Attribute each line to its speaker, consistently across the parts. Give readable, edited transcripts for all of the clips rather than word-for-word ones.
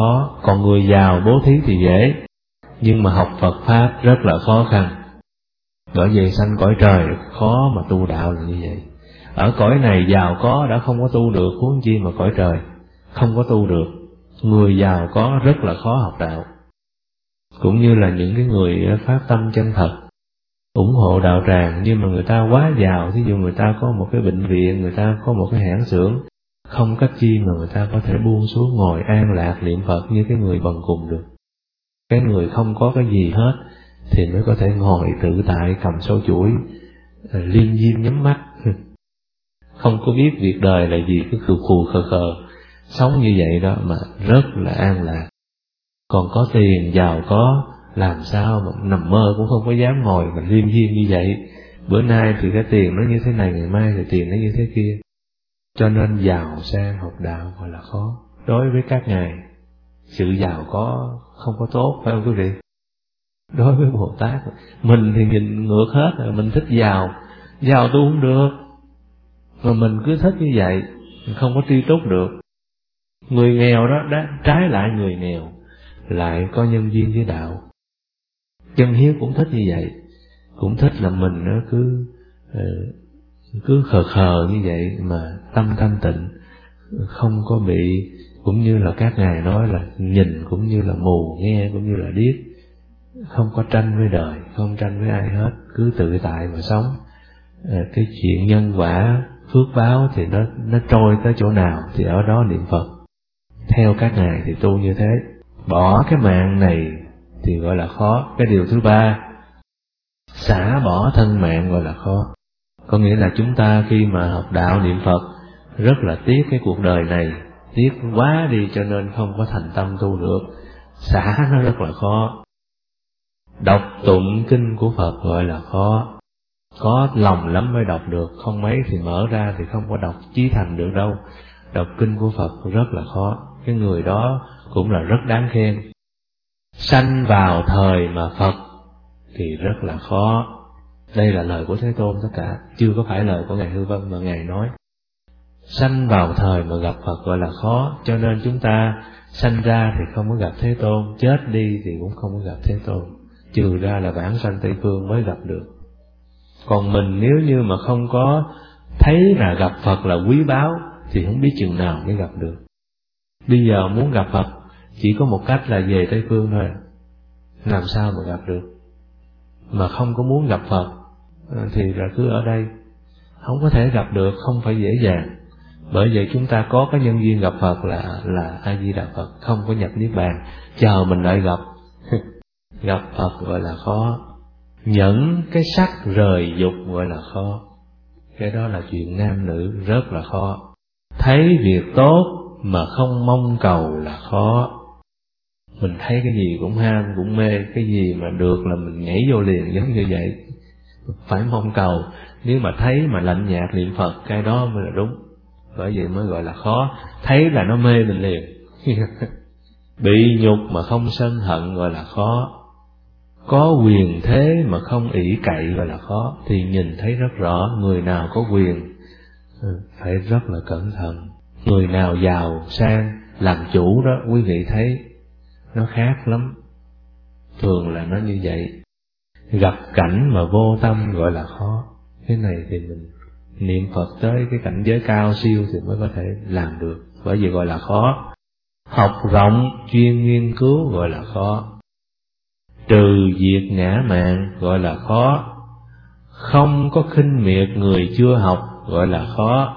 Speaker 1: khó. Còn người giàu bố thí thì dễ, nhưng mà học Phật Pháp rất là khó khăn. Bởi vậy sanh cõi trời khó mà tu đạo là như vậy. Ở cõi này giàu có đã không có tu được, huống chi mà cõi trời không có tu được. Người giàu có rất là khó học đạo. Cũng như là những cái người phát tâm chân thật ủng hộ đạo tràng, nhưng mà người ta quá giàu, thí dụ người ta có một cái bệnh viện, người ta có một cái hãng xưởng, không cách chi mà người ta có thể buông xuống ngồi an lạc niệm Phật như cái người bần cùng được. Cái người không có cái gì hết thì mới có thể ngồi tự tại cầm sâu chuỗi, liêm diêm nhắm mắt, không có biết việc đời là gì, cứ khù khù khờ khờ sống như vậy đó mà rất là an lạc. Còn có tiền giàu có làm sao mà nằm mơ cũng không có dám ngồi mà liêm diêm như vậy. Bữa nay thì cái tiền nó như thế này, ngày mai thì tiền nó như thế kia. Cho nên giàu sang học đạo gọi là khó. Đối với các ngài, sự giàu có không có tốt, phải không quý vị? Đối với Bồ Tát, mình thì nhìn ngược hết rồi, mình thích giàu tu không được, mà mình cứ thích như vậy, mình không có tri túc được. Người nghèo đó, trái lại người nghèo lại có nhân duyên với đạo. Chân hiếu cũng thích như vậy, cũng thích là mình nó cứ khờ khờ như vậy mà tâm thanh tịnh, không có bị, cũng như là các ngài nói là nhìn cũng như là mù, nghe cũng như là điếc, không có tranh với đời, không tranh với ai hết, cứ tự tại mà sống. Cái chuyện nhân quả phước báo thì nó trôi tới chỗ nào thì ở đó niệm Phật. Theo các ngài thì tu như thế. Bỏ cái mạng này thì gọi là khó. Cái điều thứ ba, xả bỏ thân mạng gọi là khó. Có nghĩa là chúng ta khi mà học đạo niệm Phật rất là tiếc cái cuộc đời này, tiếc quá đi cho nên không có thành tâm tu được. Xả nó rất là khó. Đọc tụng kinh của Phật gọi là khó. Có lòng lắm mới đọc được, không mấy thì mở ra thì không có đọc chí thành được đâu. Đọc kinh của Phật rất là khó. Cái người đó cũng là rất đáng khen. Sanh vào thời mà Phật thì rất là khó. Đây là lời của Thế Tôn tất cả, chưa có phải lời của Ngài Hư Vân mà Ngài nói. Sanh vào thời mà gặp Phật gọi là khó, cho nên chúng ta sanh ra thì không có gặp Thế Tôn, chết đi thì cũng không có gặp Thế Tôn, trừ ra là vãng sanh Tây Phương mới gặp được. Còn mình nếu như mà không có thấy là gặp Phật là quý báu thì không biết chừng nào mới gặp được. Bây giờ muốn gặp Phật chỉ có một cách là về Tây Phương thôi, làm sao mà gặp được. Mà không có muốn gặp Phật thì là cứ ở đây, không có thể gặp được, không phải dễ dàng. Bởi vậy chúng ta có cái nhân duyên gặp Phật là A Di Đà Phật, không có nhập niết bàn, chờ mình đợi gặp. Gặp Phật gọi là khó. Nhẫn cái sắc rời dục gọi là khó. Cái đó là chuyện nam nữ rất là khó. Thấy việc tốt mà không mong cầu là khó. Mình thấy cái gì cũng ham, cũng mê, cái gì mà được là mình nhảy vô liền, giống như vậy. Phải mong cầu. Nếu mà thấy mà lạnh nhạt niệm Phật, cái đó mới là đúng. Bởi vậy mới gọi là khó. Thấy là nó mê mình liền. Bị nhục mà không sân hận gọi là khó. Có quyền thế mà không ỷ cậy gọi là khó. Thì nhìn thấy rất rõ, người nào có quyền phải rất là cẩn thận. Người nào giàu sang làm chủ đó, quý vị thấy nó khác lắm. Thường là nó như vậy. Gặp cảnh mà vô tâm gọi là khó. Cái này thì mình niệm Phật tới cái cảnh giới cao siêu thì mới có thể làm được. Bởi vì gọi là khó. Học rộng chuyên nghiên cứu gọi là khó. Trừ diệt ngã mạn gọi là khó. Không có khinh miệt người chưa học gọi là khó.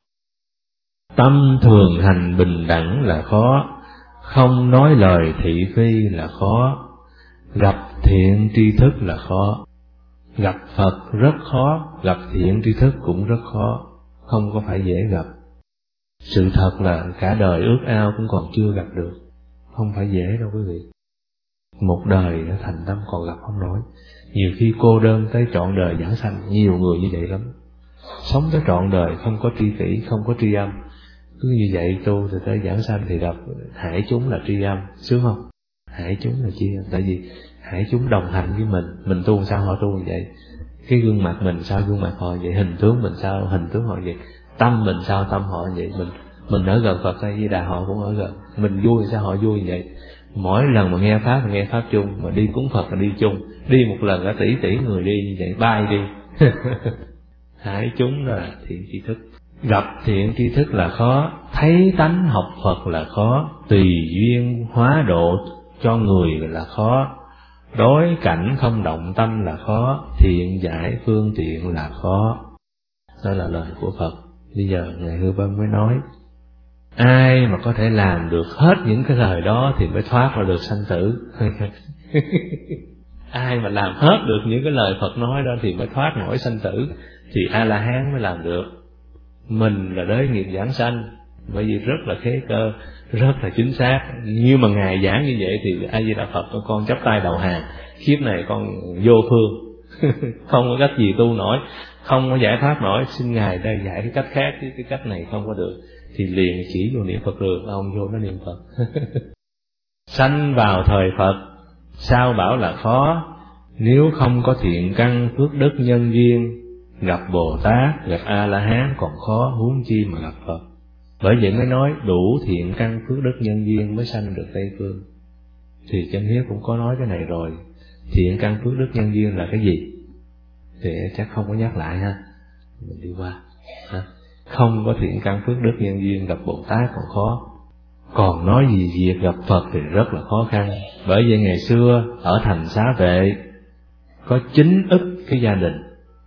Speaker 1: Tâm thường hành bình đẳng là khó. Không nói lời thị phi là khó. Gặp thiện tri thức là khó. Gặp Phật rất khó, gặp thiện tri thức cũng rất khó, không có phải dễ gặp. Sự thật là cả đời ước ao cũng còn chưa gặp được, không phải dễ đâu quý vị. Một đời đã thành tâm còn gặp không nổi. Nhiều khi cô đơn tới trọn đời giảng sanh, nhiều người như vậy lắm. Sống tới trọn đời không có tri kỷ, không có tri âm. Cứ như vậy tu thì tới giảng sanh thì gặp hải chúng là tri âm, sướng không? Hải chúng là tri âm, tại vì hải chúng đồng hành với mình tu sao họ tu như vậy. Cái gương mặt mình sao gương mặt họ vậy, hình tướng mình sao hình tướng họ vậy, tâm mình sao tâm họ vậy. Mình ở gần Phật A Di Đà, họ cũng ở gần. Mình vui sao họ vui vậy? Mỗi lần mà nghe pháp là nghe pháp chung, mà đi cúng Phật là đi chung. Đi một lần cả tỷ người đi như vậy, bay đi. Hải chúng là thiện tri thức. Gặp thiện tri thức là khó, thấy tánh học Phật là khó, tùy duyên hóa độ cho người là khó, đối cảnh không động tâm là khó, thiện giải phương tiện là khó. Đó là lời của Phật. Bây giờ Ngài Hư Vân mới nói, ai mà có thể làm được hết những cái lời đó thì mới thoát ra được sanh tử. Ai mà làm hết được những cái lời Phật nói đó thì mới thoát nổi sanh tử, thì A-la-hán mới làm được. Mình là đới nghiệp giảng sanh, bởi vì rất là khế cơ, rất là chính xác. Nhưng mà Ngài giảng như vậy thì A Di Đà Phật con chắp tay đầu hàng, kiếp này con vô phương. Không có cách gì tu nổi, không có giải thoát nổi, xin Ngài đây dạy cái cách khác, chứ cái cách này không có được. Thì liền chỉ vô niệm Phật được, ông vô nó niệm Phật. Sanh vào thời Phật sao bảo là khó, nếu không có thiện căn phước đức nhân duyên, gặp Bồ Tát, gặp A-la-hán còn khó, huống chi mà gặp Phật. Bởi vậy mới nói đủ thiện căn phước đức nhân duyên mới sanh được Tây Phương. Thì Chân Hiếu cũng có nói cái này rồi. Thiện căn phước đức nhân duyên là cái gì? Thì chắc không có nhắc lại ha, mình đi qua ha. Không có thiện căn phước đức nhân duyên gặp Bồ Tát còn khó, còn nói gì việc gặp Phật thì rất là khó khăn. Bởi vậy ngày xưa ở thành Xá Vệ có 9 ức cái gia đình.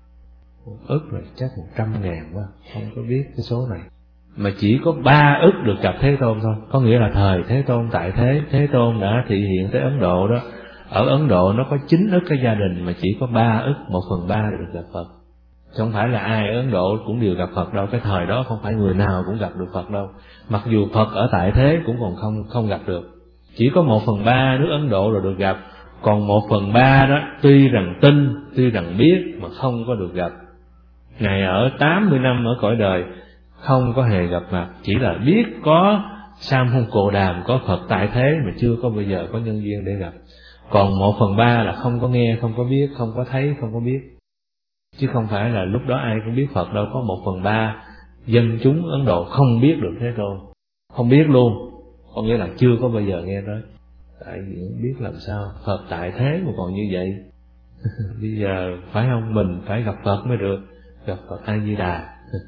Speaker 1: Ức là chắc 100.000 quá, không có biết cái số này. Mà chỉ có 3 ức được gặp Thế Tôn thôi. Có nghĩa là thời Thế Tôn tại thế, Thế Tôn đã thị hiện tới Ấn Độ đó. Ở Ấn Độ nó có 9 ức cái gia đình, mà chỉ có 3 ức, 1/3 được gặp Phật. Chứ không phải là ai ở Ấn Độ cũng đều gặp Phật đâu. Cái thời đó không phải người nào cũng gặp được Phật đâu. Mặc dù Phật ở tại thế cũng còn không gặp được. Chỉ có 1/3 nước Ấn Độ là được gặp. Còn 1/3 đó tuy rằng tin, tuy rằng biết mà không có được gặp. Ngài ở 80 năm ở cõi đời không có hề gặp mặt, chỉ là biết có Sa Môn Cồ Đàm, có Phật tại thế mà chưa có bao giờ có nhân duyên để gặp. Còn 1/3 là không có nghe, không có biết, không có thấy, không có biết. Chứ không phải là lúc đó ai cũng biết Phật đâu. Có 1/3 dân chúng Ấn Độ không biết được Thế Tôn, không biết luôn, có nghĩa là chưa có bao giờ nghe tới. Tại vì biết làm sao, Phật tại thế mà còn như vậy. Bây giờ phải không, mình phải gặp Phật mới được, gặp Phật A Di Đà.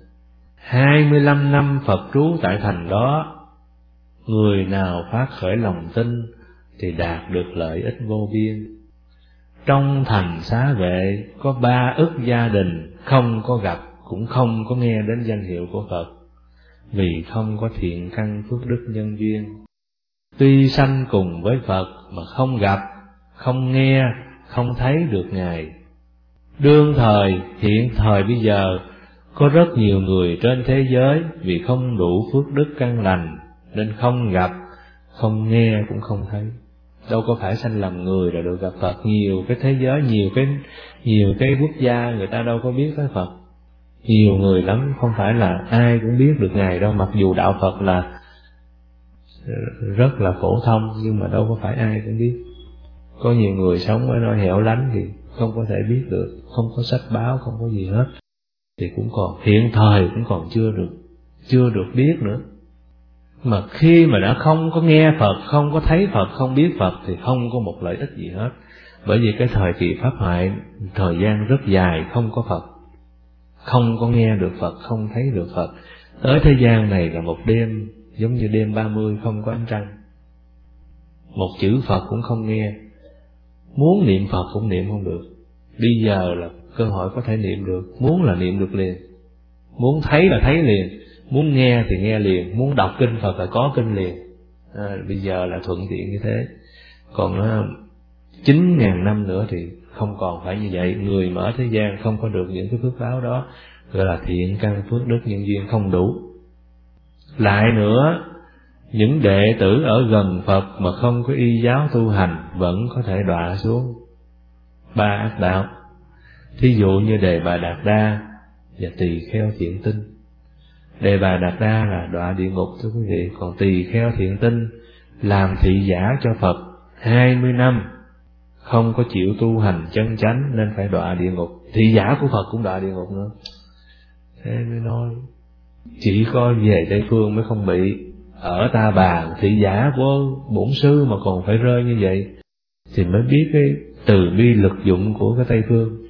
Speaker 1: 25 năm Phật trú tại thành đó, người nào phát khởi lòng tin thì đạt được lợi ích vô biên. Trong thành Xá Vệ có 3 ức gia đình không có gặp, cũng không có nghe đến danh hiệu của Phật, vì không có thiện căn phước đức nhân duyên. Tuy sanh cùng với Phật mà không gặp, không nghe, không thấy được Ngài. Đương thời, hiện thời bây giờ, có rất nhiều người trên thế giới vì không đủ phước đức căn lành nên không gặp, không nghe cũng không thấy. Đâu có phải sanh làm người là được gặp Phật. Nhiều cái thế giới, nhiều cái quốc gia người ta đâu có biết tới Phật. Nhiều người lắm, không phải là ai cũng biết được Ngài đâu. Mặc dù đạo Phật là rất là phổ thông, nhưng mà đâu có phải ai cũng biết. Có nhiều người sống ở nơi hẻo lánh thì không có thể biết được, không có sách báo, không có gì hết, thì cũng còn hiện thời cũng còn chưa được biết nữa. Mà khi mà đã không có nghe Phật, không có thấy Phật, không biết Phật thì không có một lợi ích gì hết. Bởi vì cái thời kỳ Pháp Hoại, thời gian rất dài không có Phật, không có nghe được Phật, không thấy được Phật. Tới thế gian này là một đêm giống như đêm 30 không có ánh trăng, một chữ Phật cũng không nghe, muốn niệm Phật cũng niệm không được. Bây giờ là cơ hội có thể niệm được, muốn là niệm được liền, muốn thấy là thấy liền, muốn nghe thì nghe liền, muốn đọc kinh Phật là có kinh liền. Bây giờ là thuận tiện như thế. Còn 9.000 năm nữa thì không còn phải như vậy. Người mà ở thế gian không có được những cái phước báo đó gọi là thiện căn phước đức nhân duyên không đủ. Lại nữa, những đệ tử ở gần Phật mà không có y giáo tu hành vẫn có thể đọa xuống 3 ác đạo. Thí dụ như Đề Bà Đạt Đa và Tỳ Kheo Thiện Tinh. Đề Bà Đạt Đa là đọa địa ngục thưa quý vị, còn Tỳ Kheo Thiện Tinh làm thị giả cho Phật 20 năm, không có chịu tu hành chân chánh nên phải đọa địa ngục. Thị giả của Phật cũng đọa địa ngục nữa. Thế mới nói Chỉ có về Tây Phương mới không bị. Ở Ta Bà thị giả của bổn sư mà còn phải rơi như vậy, thì mới biết cái từ bi lực dụng của cái Tây Phương.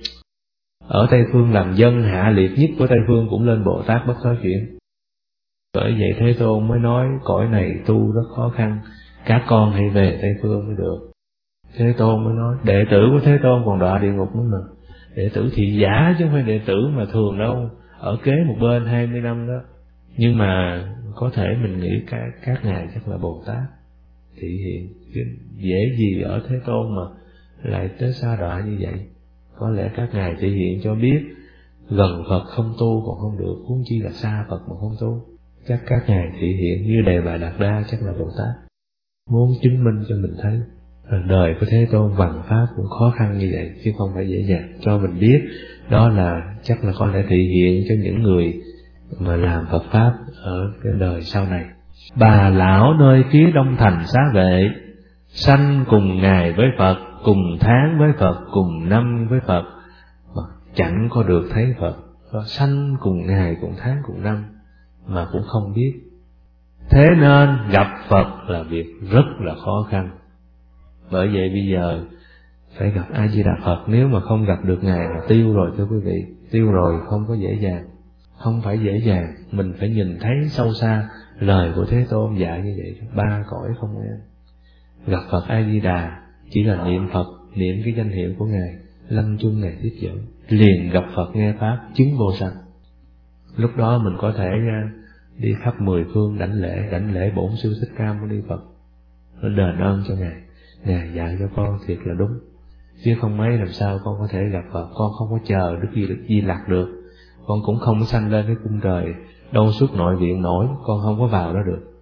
Speaker 1: Ở Tây Phương làm dân hạ liệt nhất của Tây Phương cũng lên Bồ Tát bất thối chuyển. Bởi vậy Thế Tôn mới nói cõi này tu rất khó khăn, các con hãy về Tây Phương mới được. Thế Tôn mới nói đệ tử của Thế Tôn còn đọa địa ngục nữa mà. Đệ tử thị giả chứ không phải đệ tử mà thường đâu, ở kế một bên 20 năm đó. Nhưng mà có thể mình nghĩ các ngài chắc là Bồ Tát thị hiện, chứ dễ gì ở Thế Tôn mà lại tới sa đọa như vậy. Có lẽ các ngài thị hiện cho biết gần Phật không tu còn không được, huống chi là xa Phật mà không tu. Chắc các ngài thị hiện như Đề Bà Đạt Đa chắc là Bồ Tát, muốn chứng minh cho mình thấy đời của Thế Tôn bằng pháp cũng khó khăn như vậy, chứ không phải dễ dàng. Cho mình biết đó là chắc là có lẽ thị hiện cho những người mà làm Phật pháp ở cái đời sau này. Bà lão nơi phía Đông Thành Xá Vệ, sanh cùng ngày với Phật, cùng tháng với Phật, cùng năm với Phật, mà chẳng có được thấy Phật. Sanh cùng ngày, cùng tháng, cùng năm mà cũng không biết. Thế nên gặp Phật là việc rất là khó khăn. Bởi vậy bây giờ phải gặp A Di Đà Phật. Nếu mà không gặp được ngài là tiêu rồi thưa quý vị, tiêu rồi, không có dễ dàng. Không phải dễ dàng, mình phải nhìn thấy sâu xa lời của Thế Tôn dạy như vậy, ba cõi không an. Gặp Phật A Di Đà chỉ là niệm Phật, niệm cái danh hiệu của ngài, lâm chung ngài tiếp dẫn, liền gặp Phật nghe pháp chứng vô sanh. Lúc đó mình có thể đi khắp mười phương đảnh lễ bổn sư Thích Ca Mâu Ni Phật, nó đền ơn cho ngài. Ngài dạy cho con thiệt là đúng, chứ không mấy làm sao con có thể gặp Phật. Con không có chờ Đức Di Lặc được, con cũng không có sanh lên cái cung trời đâu xuất nội viện nổi, con không có vào đó được.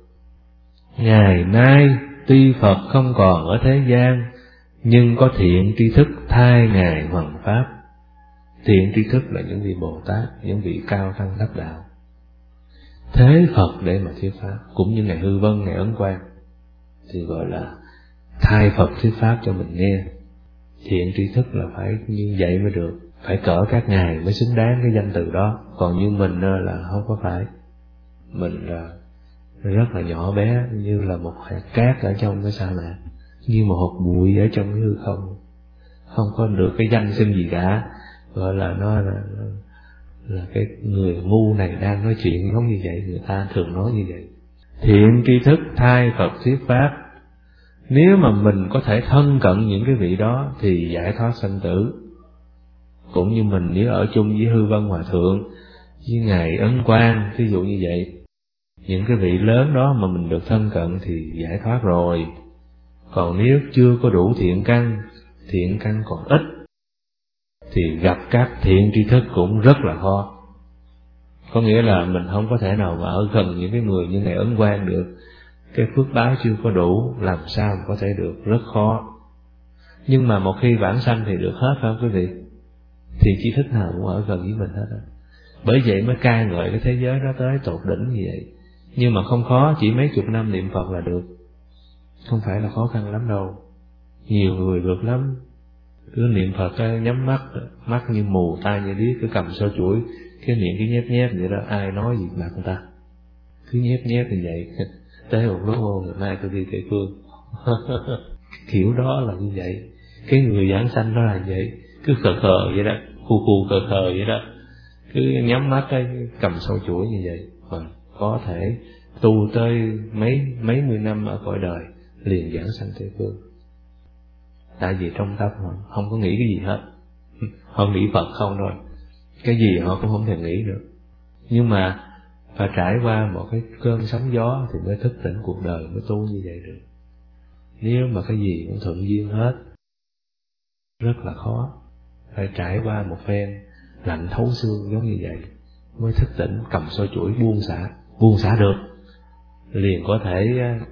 Speaker 1: Ngày nay tuy Phật không còn ở thế gian, nhưng có thiện tri thức thay ngài hoằng pháp. Thiện tri thức là những vị Bồ Tát, những vị cao thăng đắc đạo, thế Phật để mà thuyết pháp. Cũng như ngài Hư Vân, ngài Ấn Quang thì gọi là thay Phật thuyết pháp cho mình nghe. Thiện tri thức là phải như vậy mới được, phải cỡ các ngài mới xứng đáng cái danh từ đó. Còn như mình là không có phải. Mình là rất là nhỏ bé, như là một hạt cát ở trong cái sa mạc, như một hột bụi ở trong cái hư không, không có được cái danh xưng gì cả. Gọi là nó là cái người ngu này đang nói chuyện giống như vậy, người ta thường nói như vậy. Thiện tri thức thay Phật thuyết pháp. Nếu mà mình có thể thân cận những cái vị đó thì giải thoát sanh tử. Cũng như mình nếu ở chung với Hư Vân Hòa Thượng, với ngài Ấn Quang, ví dụ như vậy, những cái vị lớn đó mà mình được thân cận thì giải thoát rồi. Còn nếu chưa có đủ thiện căn còn ít, thì gặp các thiện tri thức cũng rất là khó. Có nghĩa là mình không có thể nào mà ở gần những cái người như ngài Ấn Quang được. Cái phước báo chưa có đủ, làm sao mà có thể được, rất khó. Nhưng mà một khi vãng sanh thì được hết, phải không quý vị? Thì tri thức nào cũng ở gần với mình hết á. Bởi vậy mới ca ngợi cái thế giới đó tới tột đỉnh như vậy. Nhưng mà không khó, chỉ mấy chục năm niệm Phật là được, không phải là khó khăn lắm đâu. Nhiều người được lắm, cứ niệm Phật nhắm mắt như mù, tai như điếc, cứ cầm sâu chuỗi, cái miệng cứ nhép nhép vậy đó, ai nói gì mặt người ta cứ nhép nhép như vậy. Tới một lúc ngày mai tôi đi Tây Phương. Kiểu đó là như vậy. Cái người giảng sanh đó là vậy, cứ khờ khờ vậy đó, khu khờ khờ vậy đó, cứ nhắm mắt cầm sâu chuỗi như vậy, mà có thể tu tới mấy mươi năm ở cõi đời liền giảng sanh Tây Phương. Tại vì trong tâm họ không có nghĩ cái gì hết, họ nghĩ Phật không thôi, cái gì họ cũng không thể nghĩ được. Nhưng mà phải trải qua một cái cơn sóng gió thì mới thức tỉnh cuộc đời, mới tu như vậy được. Nếu mà cái gì cũng thuận duyên hết, rất là khó. Phải trải qua một phen lạnh thấu xương giống như vậy mới thức tỉnh, cầm soi chuỗi buông xả được, liền có thể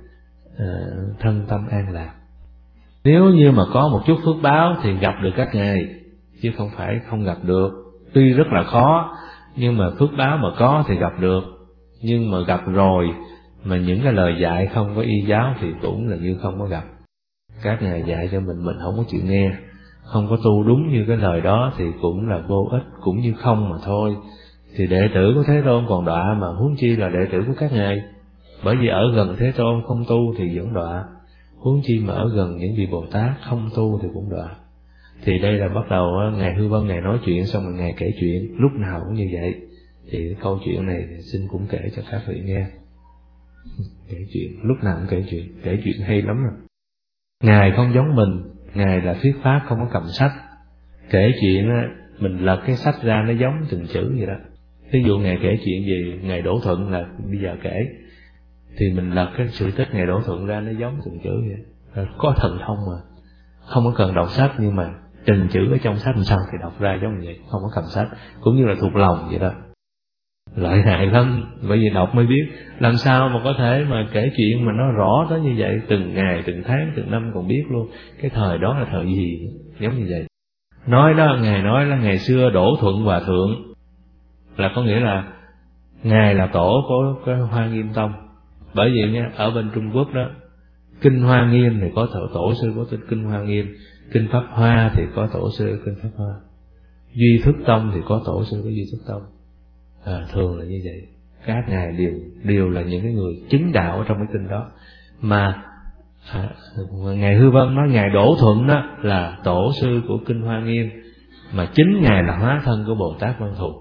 Speaker 1: thân tâm an lạc. Nếu như mà có một chút phước báo thì gặp được các ngài, chứ không phải không gặp được. Tuy rất là khó, nhưng mà phước báo mà có thì gặp được. Nhưng mà gặp rồi mà những cái lời dạy không có y giáo thì cũng là như không có gặp. Các ngài dạy cho mình không có chịu nghe, không có tu đúng như cái lời đó thì cũng là vô ích, cũng như không mà thôi. Thì đệ tử của Thế Tôn còn đọa mà huống chi là đệ tử của các ngài. Bởi vì ở gần Thế Tôn không tu thì vẫn đọa, huống chi mà ở gần những vị Bồ Tát không tu thì cũng đọa. Thì đây là bắt đầu ngài Hư Vân ngài nói chuyện, xong rồi ngài kể chuyện, lúc nào cũng như vậy. Thì cái câu chuyện này xin cũng kể cho các vị nghe. Kể chuyện, lúc nào cũng kể chuyện hay lắm rồi. Ngài không giống mình, ngài là thuyết pháp không có cầm sách. Kể chuyện mình lật cái sách ra nó giống từng chữ vậy đó. Ví dụ ngài kể chuyện gì, ngài Đỗ Thuận là bây giờ kể, thì mình lật cái sự tích ngài Đỗ Thuận ra nó giống từng chữ vậy. Có thần thông mà, không có cần đọc sách, nhưng mà từng chữ ở trong sách làm sao thì đọc ra giống vậy, không có cầm sách, cũng như là thuộc lòng vậy đó. Lợi hại lắm, bởi vì đọc mới biết làm sao mà có thể mà kể chuyện mà nó rõ tới như vậy, từng ngày, từng tháng, từng năm còn biết luôn cái thời đó là thời gì, giống như vậy. Nói đó, ngài nói là ngày xưa Đỗ Thuận Hòa Thượng, là có nghĩa là ngài là tổ của cái Hoa Nghiêm Tông. Bởi vì nha, ở bên Trung Quốc đó, kinh Hoa Nghiêm thì có tổ sư của kinh Hoa Nghiêm, kinh Pháp Hoa thì có tổ sư kinh Pháp Hoa, Duy Thức Tông thì có tổ sư của Duy Thức Tông. Thường là như vậy. Các ngài đều là những cái người chứng đạo ở trong cái kinh đó. Mà ngài Hư Vân nói ngài Đỗ Thuận đó là tổ sư của kinh Hoa Nghiêm, mà chính ngài là hóa thân của Bồ Tát Văn Thù.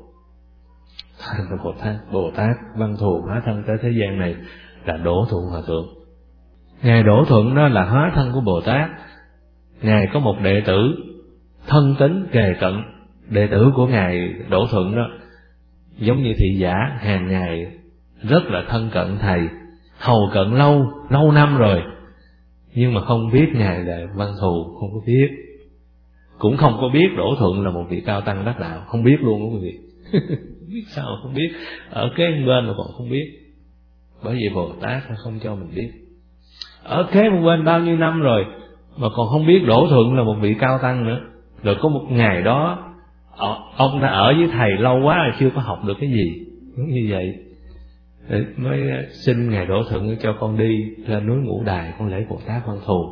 Speaker 1: Bồ Tát Văn Thù hóa thân tới thế gian này là Đỗ Thuận Hòa Thượng. Ngài Đỗ Thuận đó là hóa thân của Bồ Tát. Ngài có một đệ tử thân tín kề cận. Đệ tử của ngài Đỗ Thuận đó giống như thị giả, hàng ngày rất là thân cận thầy, hầu cận lâu năm rồi, nhưng mà không biết ngài là Văn Thù, không có biết, cũng không có biết Đỗ Thuận là một vị cao tăng đắc đạo, không biết luôn quý vị. Biết sao không biết, ở kế bên mà còn không biết, bởi vì Bồ Tát không cho mình biết. Ở kế một bên bao nhiêu năm rồi mà còn không biết Đỗ Thuận là một vị cao tăng nữa. Rồi có một ngày đó ông đã ở với thầy lâu quá rồi chưa có học được cái gì, giống như vậy. Mới xin ngài Đỗ Thuận cho con đi lên núi Ngũ Đài con lễ Bồ Tát Văn Thù.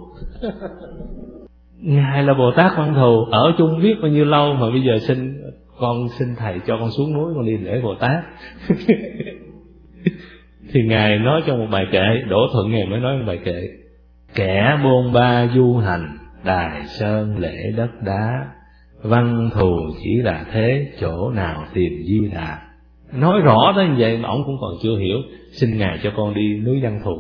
Speaker 1: Ngài là Bồ Tát Văn Thù, ở chung biết bao nhiêu lâu mà bây giờ xin thầy cho con xuống núi con đi lễ Bồ Tát. Thì ngài nói trong một bài kệ, Đỗ Thuận ngài mới nói một bài kệ: kẻ bôn ba du hành, đài sơn lễ đất đá, Văn Thù chỉ là thế, chỗ nào tìm Di Đà. Nói rõ tới như vậy mà ông cũng còn chưa hiểu. Xin ngài cho con đi núi Văn Thù.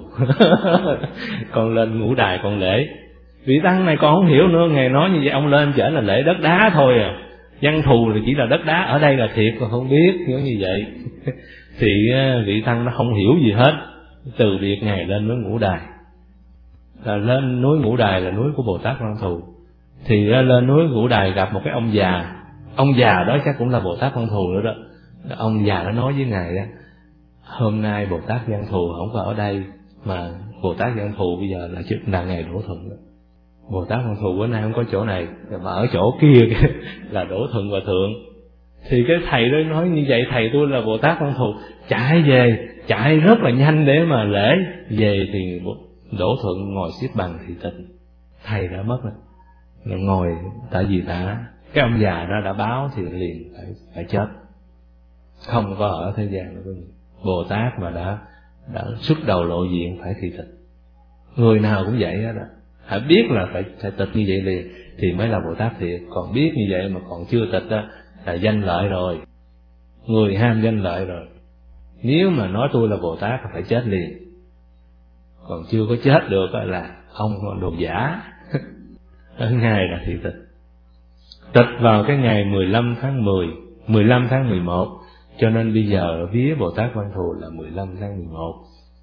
Speaker 1: Con lên Ngũ Đài con lễ. Vị tăng này con không hiểu nữa, ngài nói như vậy ông lên chở là lễ đất đá thôi à. Văn Thù thì chỉ là đất đá, ở đây là thiệt còn không biết, giống như vậy. Thì vị tăng nó không hiểu gì hết. Từ việc ngài lên núi Ngũ Đài, là lên núi Ngũ Đài là núi của Bồ Tát Văn Thù. Thì lên núi Ngũ Đài gặp một cái ông già đó chắc cũng là Bồ Tát Văn Thù nữa đó. Ông già đó nói với ngài đó: hôm nay Bồ Tát Văn Thù không có ở đây, mà Bồ Tát Văn Thù bây giờ là ngài Đỗ Thuận đó. Bồ Tát Văn Thù bữa nay không có chỗ này, mà ở chỗ kia là Đỗ Thuận Hòa Thượng. Thì cái thầy đó nói như vậy, thầy tôi là Bồ Tát Văn Thù, chạy rất là nhanh để mà lễ. Về thì Đỗ Thuận ngồi xếp bằng thị tịnh, thầy đã mất rồi. Ngồi, tại vì cái ông già đó đã báo thì liền phải chết, không có ở thế gian nữa. Bồ Tát mà đã xuất đầu lộ diện phải thị tịch. Người nào cũng vậy đó, phải biết là phải tịch như vậy liền thì mới là Bồ Tát thiệt. Còn biết như vậy mà còn chưa tịch đó là danh lợi rồi, người ham danh lợi rồi. Nếu mà nói tôi là Bồ Tát phải chết liền, còn chưa có chết được là ông còn đồ giả. Ở ngày là thị tịch. Tịch vào cái ngày 15 tháng 10, 15 tháng 11, cho nên bây giờ vía Bồ Tát Văn Thù là 15 tháng 11.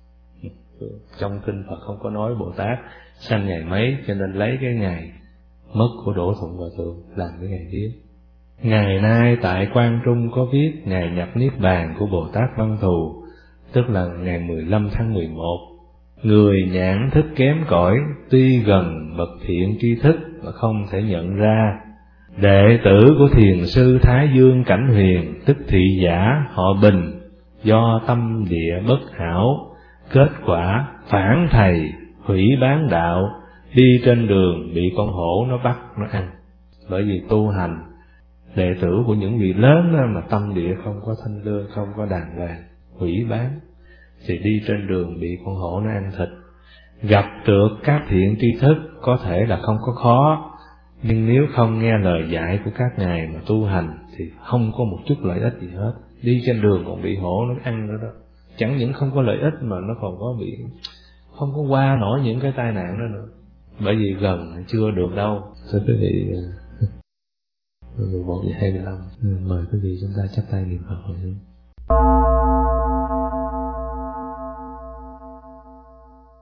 Speaker 1: Trong kinh Phật không có nói Bồ Tát sanh ngày mấy, cho nên lấy cái ngày mất của Đỗ Thuận Hòa Thượng làm cái ngày vía. Ngày nay tại Quang Trung có viết ngày nhập Niết Bàn của Bồ Tát Văn Thù, tức là ngày 15 tháng 11. Người nhãn thức kém cỏi, tuy gần bậc thiện tri thức mà không thể nhận ra. Đệ tử của thiền sư Thái Dương Cảnh Huyền, tức thị giả họ Bình, do tâm địa bất hảo, kết quả phản thầy, hủy bán đạo, đi trên đường bị con hổ nó bắt nó ăn. Bởi vì tu hành đệ tử của những vị lớn đó mà tâm địa không có thanh lương, không có đàng hoàng, hủy bán, thì đi trên đường bị con hổ nó ăn thịt. Gặp được các thiện tri thức có thể là không có khó, nhưng nếu không nghe lời dạy của các ngài mà tu hành thì không có một chút lợi ích gì hết. Đi trên đường còn bị hổ nó ăn nữa đó. Chẳng những không có lợi ích mà nó còn có bị, không có qua nổi những cái tai nạn đó nữa. Bởi vì gần chưa được đâu. Thưa quý vị, 11:25, mời quý vị chúng ta chắp tay niệm Phật.